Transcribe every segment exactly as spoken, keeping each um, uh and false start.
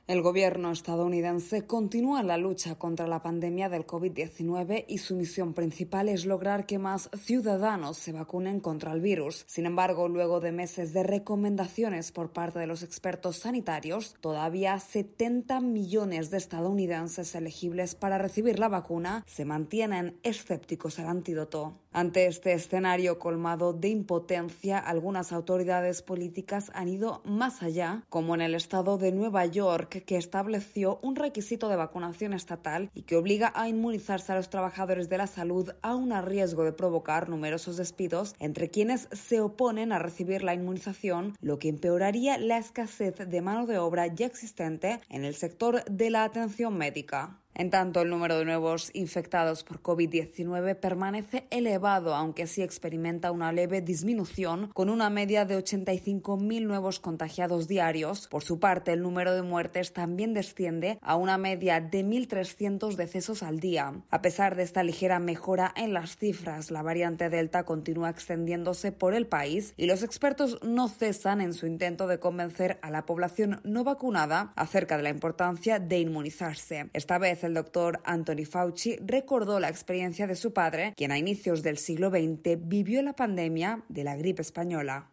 El gobierno estadounidense continúa la lucha contra la pandemia del COVID diecinueve y su misión principal es lograr que más ciudadanos se vacunen contra el virus. Sin embargo, luego de meses de recomendaciones por parte de los expertos sanitarios, todavía setenta millones de estadounidenses elegibles para recibir la vacuna se mantienen escépticos al antídoto. Ante este escenario colmado de impotencia, algunas autoridades políticas han ido más allá, como en el estado de Nueva York, que estableció un requisito de vacunación estatal y que obliga a inmunizarse a los trabajadores de la salud aun a riesgo de provocar numerosos despidos entre quienes se oponen a recibir la inmunización, lo que empeoraría la escasez de mano de obra ya existente en el sector de la atención médica. En tanto, el número de nuevos infectados por COVID diecinueve permanece elevado, aunque sí experimenta una leve disminución, con una media de ochenta y cinco mil nuevos contagiados diarios. Por su parte, el número de muertes también desciende a una media de mil trescientos decesos al día. A pesar de esta ligera mejora en las cifras, la variante Delta continúa extendiéndose por el país y los expertos no cesan en su intento de convencer a la población no vacunada acerca de la importancia de inmunizarse. Esta vez, el doctor Anthony Fauci recordó la experiencia de su padre, quien a inicios del siglo veinte vivió la pandemia de la gripe española.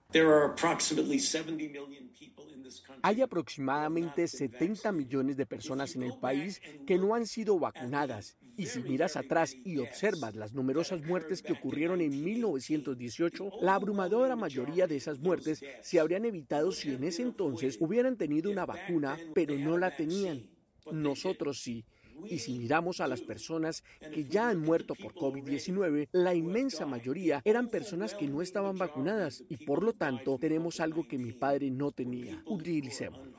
Hay aproximadamente setenta millones de personas en el país que no han sido vacunadas. Y si miras atrás y observas las numerosas muertes que ocurrieron en mil novecientos dieciocho, la abrumadora mayoría de esas muertes se habrían evitado si en ese entonces hubieran tenido una vacuna, pero no la tenían. Nosotros sí. Y si miramos a las personas que ya han muerto por COVID diecinueve, la inmensa mayoría eran personas que no estaban vacunadas y por lo tanto tenemos algo que mi padre no tenía. Utilicémoslo.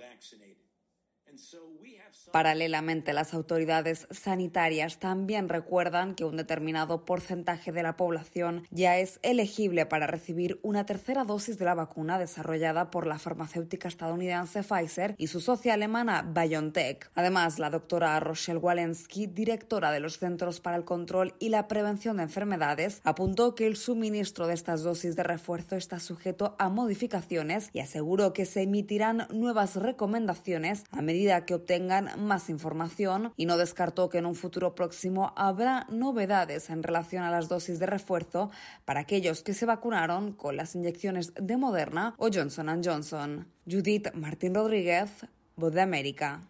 Paralelamente, las autoridades sanitarias también recuerdan que un determinado porcentaje de la población ya es elegible para recibir una tercera dosis de la vacuna desarrollada por la farmacéutica estadounidense Pfizer y su socia alemana BioNTech. Además, la doctora Rochelle Walensky, directora de los Centros para el Control y la Prevención de Enfermedades, apuntó que el suministro de estas dosis de refuerzo está sujeto a modificaciones y aseguró que se emitirán nuevas recomendaciones a medida que obtengan más información, y no descartó que en un futuro próximo habrá novedades en relación a las dosis de refuerzo para aquellos que se vacunaron con las inyecciones de Moderna o Johnson and Johnson. Judith Martín Rodríguez, Voz de América.